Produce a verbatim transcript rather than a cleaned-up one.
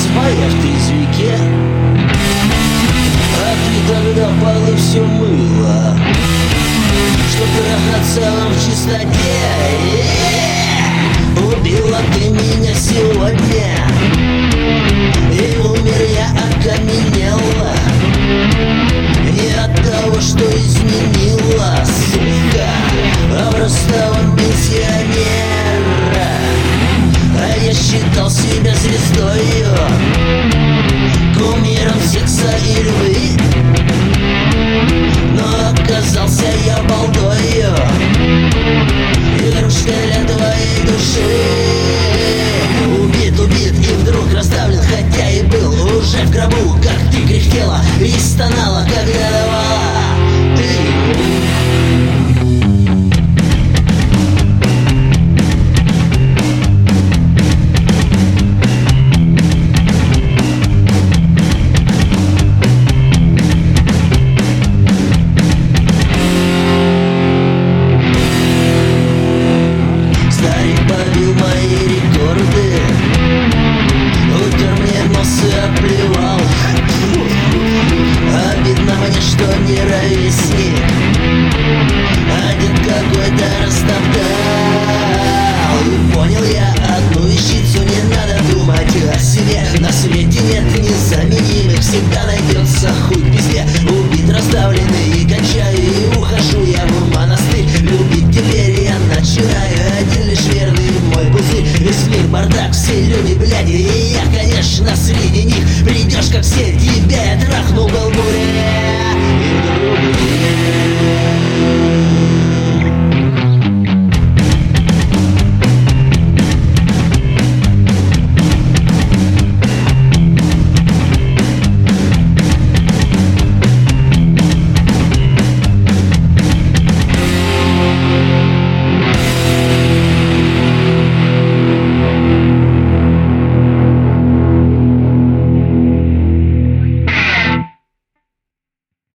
моя в трезвике, а ты тогда полы все мыла, чтоб трахаться нам в чистоте. Убила ты меня сегодня, и умер я, окаменела. Не от того, что изменила, сука, обрастала пенсионера. А я считал себя звездою, кумиром секса и львы, но оказался я балдою, игрушка для твоей души. Убит, убит и вдруг расставлен, хотя и был уже в гробу. Как ты кряхтела и стонала, когда давала ты. Оплевал. Обидно мне, что не ровесник, один какой-то растоптал. И понял я одну вещицу: не надо думать о себе. На свете нет незаменимых, всегда найдется хуй в пизде. Убит, раздавленный и кончаю, и ухожу я в монастырь. Любить теперь я начинаю, один лишь верный мой пузырь. Весь мир бардак, все люди бляди, и я, конечно, среди них. Придешь, как все, тебя я трахнул.